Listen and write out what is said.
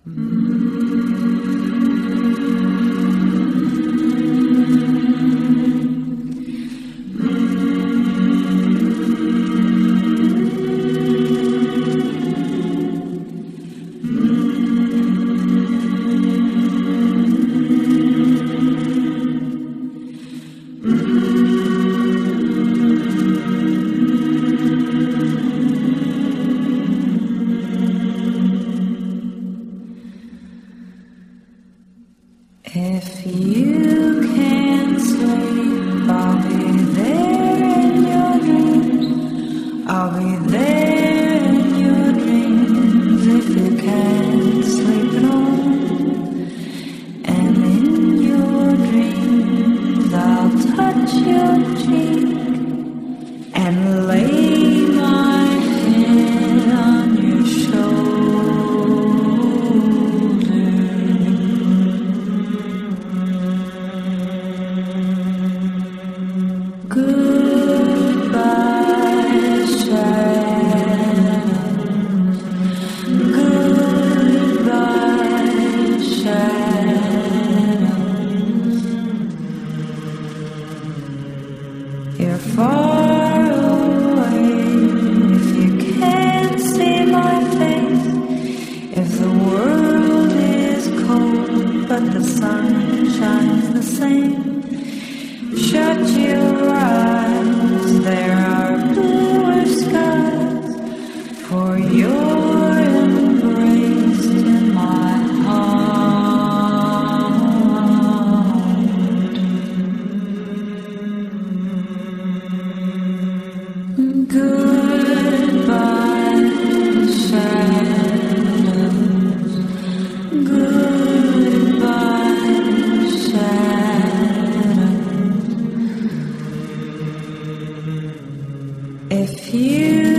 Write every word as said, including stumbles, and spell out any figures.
If you can't sleep, I'll be there in your dreams. I'll be there in your dreams if you can't sleep at all. And in your dreams, I'll touch your cheek and lay my head on your shoulder. Goodbye, shadows. Goodbye, shadows. You're far away if you can't see my face. If the world is cold but the sun shines the same. Shut your eyes, there are bluer skies, for you're embraced in my heart. Goodbye, shadows. Goodbye, shadows. If you